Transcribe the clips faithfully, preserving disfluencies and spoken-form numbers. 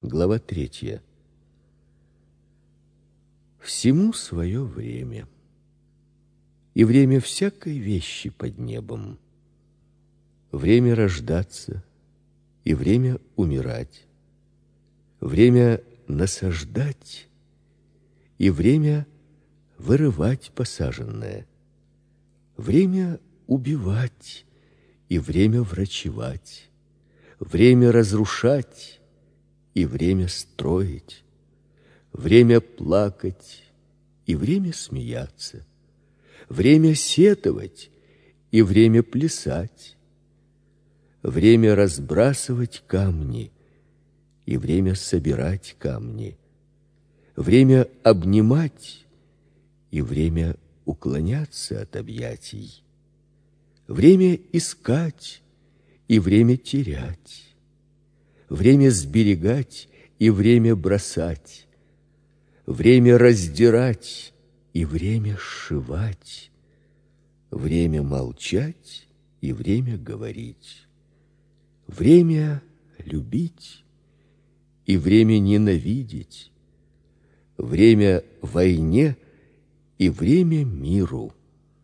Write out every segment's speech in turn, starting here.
Глава третья. Всему свое время, и время всякой вещи под небом. Время рождаться и время умирать, время насаждать и время вырывать посаженное, время убивать и время врачевать, время разрушать и время строить, время плакать и время смеяться, время сетовать и время плясать, время разбрасывать камни и время собирать камни, время обнимать и время уклоняться от объятий, время искать и время терять, время сберегать и время бросать, время раздирать и время сшивать, время молчать и время говорить, время любить и время ненавидеть, время войне и время миру.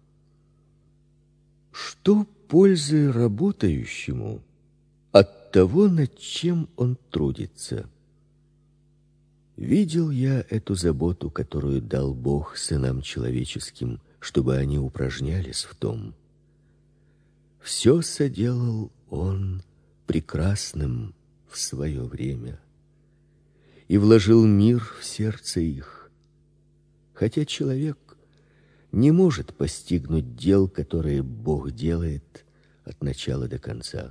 Что пользы работающему от того, над чем он трудится? Видел я эту заботу, которую дал Бог сынам человеческим, чтобы они упражнялись в том. Все соделал Он прекрасным в свое время и вложил мир в сердце их, хотя человек не может постигнуть дел, которые Бог делает от начала до конца.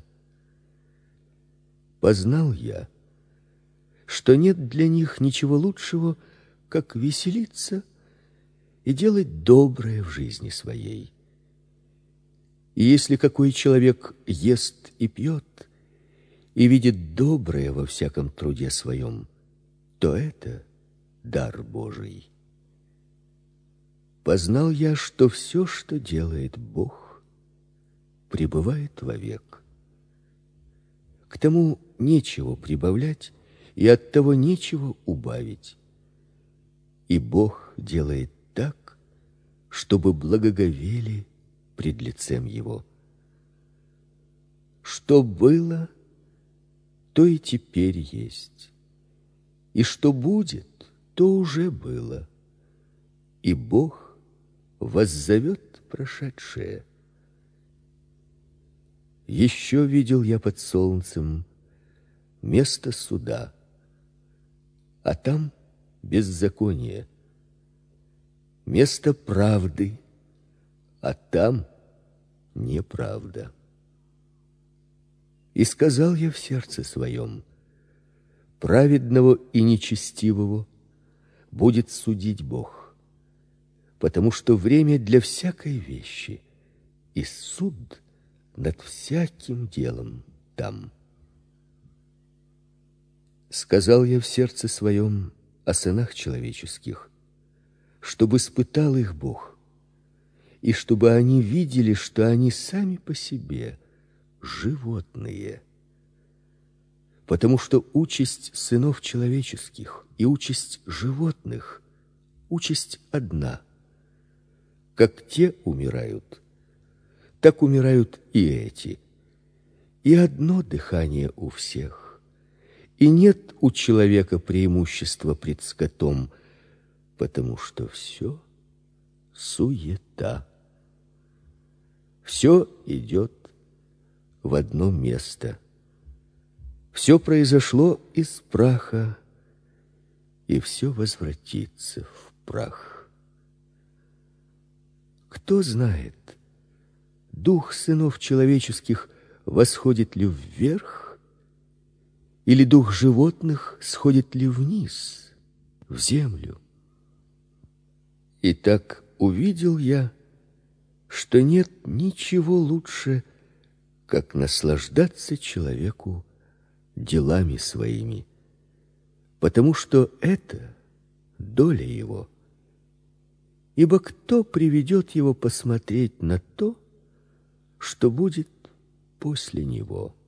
Познал я, что нет для них ничего лучшего, как веселиться и делать доброе в жизни своей. И если какой человек ест и пьет и видит доброе во всяком труде своем, то это дар Божий. Познал я, что все, что делает Бог, пребывает вовек. К тому нечего прибавлять, и от того нечего убавить. И Бог делает так, чтобы благоговели пред лицем Его. Что было, то и теперь есть, и что будет, то уже было. И Бог воззовет прошедшее. Еще видел я под солнцем место суда, а там беззаконие, место правды, а там неправда. И сказал я в сердце своем: праведного и нечестивого будет судить Бог, потому что время для всякой вещи, и суд над всяким делом там. Сказал я в сердце своем о сынах человеческих, чтобы испытал их Бог, и чтобы они видели, что они сами по себе животные. Потому что участь сынов человеческих и участь животных — участь одна. Как те умирают, так умирают и эти. И одно дыхание у всех. И нет у человека преимущества пред скотом, потому что все суета. Все идет в одно место. Все произошло из праха, и все возвратится в прах. Кто знает, дух сынов человеческих восходит ли вверх, или дух животных сходит ли вниз, в землю? Итак, увидел я, что нет ничего лучше, как наслаждаться человеку делами своими, потому что это доля его. Ибо кто приведет его посмотреть на то, что будет после него?